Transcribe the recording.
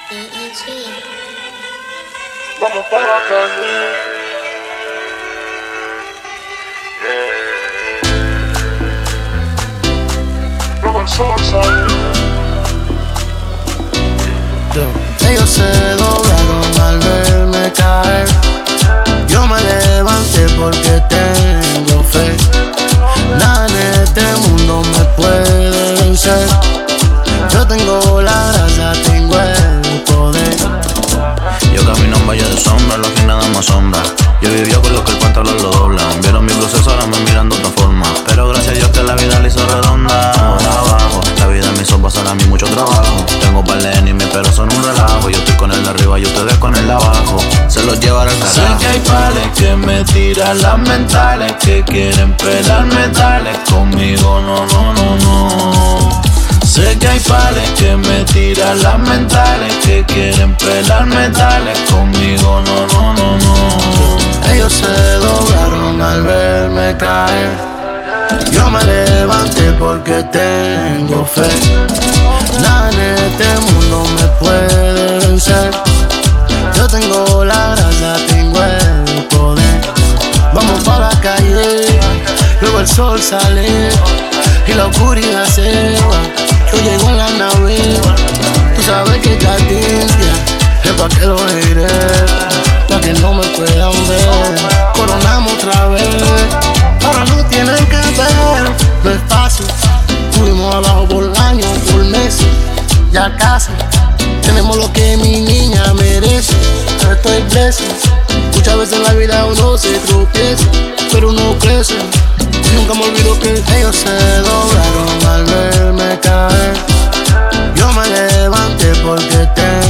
Vamos para acá. Ellos se doblaron al verme caer. Yo me levanté porque tengo fe. Nada en este mundo me puede vencer. Yo tengo la gracia, tengo el poder. Yo camino en valle de sombra, la fin nada más sombra. Yo vivía con lo que el pantalón lo dobla. Vieron mi proceso, ahora me miran de otra forma. Pero gracias a Dios que la vida la hizo redonda. Ahora abajo, la vida me hizo pasar a mí mucho trabajo. Tengo par de enemigos pero son un relajo. Yo estoy con el de arriba y ustedes con el de abajo. Se los llevará al carajo. Sé que hay pales que me tiran las mentales, que quieren pelarme tales conmigo, no, no, no, no. Sé que hay pales que me tiran las mentales, que quieren pelarme tales conmigo, no, no, no, no. Ellos se doblaron al verme caer. Yo me levanté porque tengo fe. Nada en este mundo me puede vencer. Yo tengo la gracia, tengo el poder. Vamos para la calle, luego el sol sale y la oscuridad se va. Yo llego en la nave, tú sabes que está limpia. Es pa' que lo iré, pa' que no me puedan ver. Coronamos otra vez, ahora no tienen que ver. No es fácil, estuvimos abajo por años, por meses, ya casi tenemos lo que mi niña merece. Yo estoy blessed. Muchas veces en la vida uno se tropieza, pero uno crece. Nunca me olvido que ellos se doblaron al verme caer. Yo me levanté porque tengo